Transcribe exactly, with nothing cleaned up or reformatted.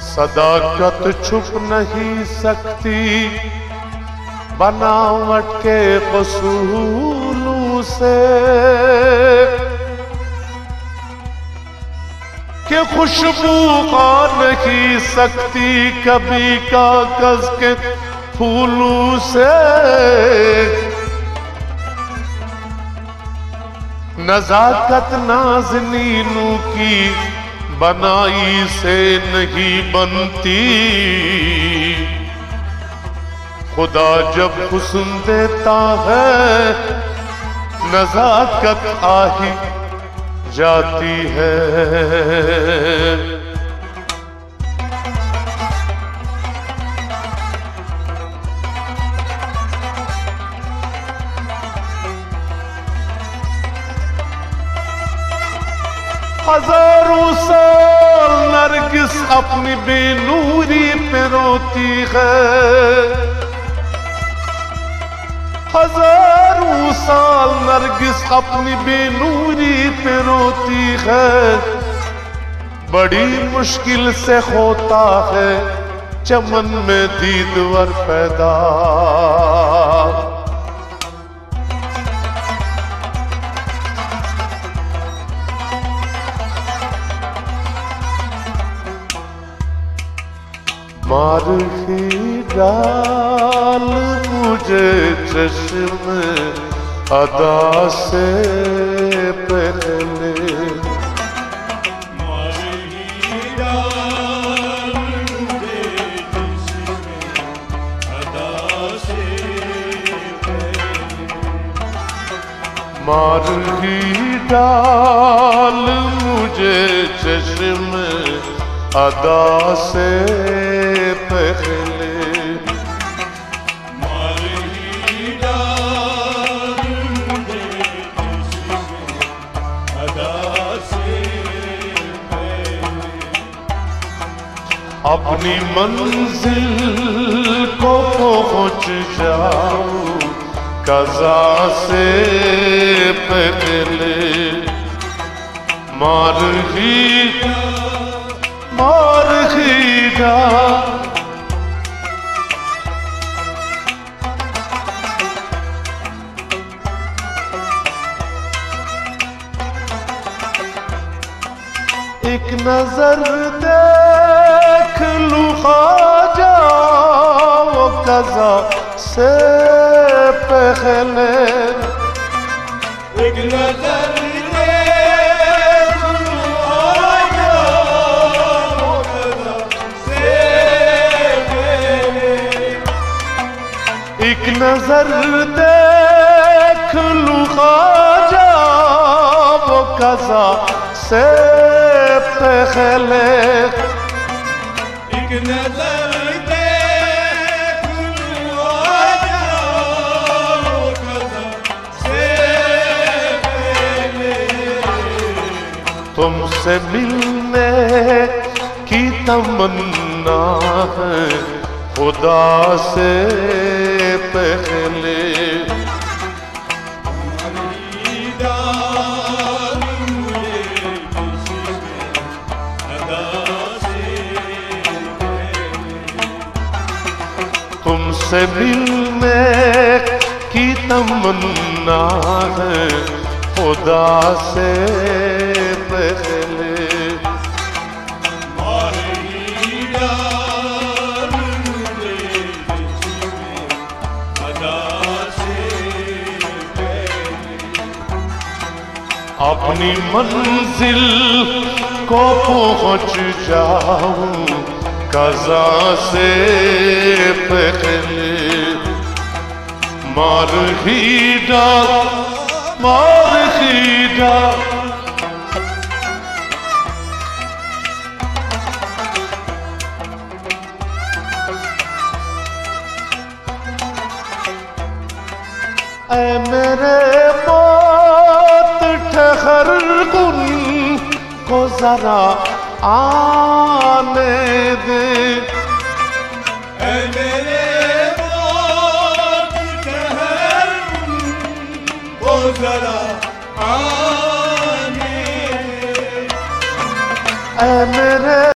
सदाकत छुप नहीं सकती बनावट के कसूलों से, कि खुशबू खा नहीं सकती कभी कागज के फूलों से। नजाकत नाज़नीनों की बनाई से नहीं बनती, खुदा जब हुस्न देता है नजाकत आ ही जाती है। हजारों साल नरगिस अपनी बेनूरी पे रोती है, हजारों साल नरगिस अपनी बेनूरी पे रोती है। बड़ी मुश्किल से होता है चमन में दीदवर पैदा, मार ही डाल मुझे चश्म अदा से पहले, मार ही डाल मुझे चश्म अदा से पहले, मार ही डाल मुझे चश्म अदा से पहले, मार ही डाल मुझे चश्म अदा से पहले। अपनी मंजिल को पहुंच जाऊं कज़ा से पहले, मार ही मार ही डाल एक नजर देख लूं ख्वाजा वो कज़ा से पहले, एक नजर देख लूं ख्वाजा वो कज़ा से पहले, एक नजर देख लूं ख्वाजा वो कज़ा से पहले, एक नजर देख लूं ख्वाजा वो कज़ा से पहले। तुमसे मिलने की तमन्ना है खुदा से पहले, तुमसे मिलने की तमन्ना है खुदा से पहले, मार ही डाल मुझे चश्म अदा से पहले, अपनी मंजिल को पहुंच जाऊं कज़ा से पहले, मार ही डाल मार ही डाल ऐ मेरे मौत ठहर कुन को जरा आने दे, ऐ मेरे मौत ठहर वो जरा आने, ऐ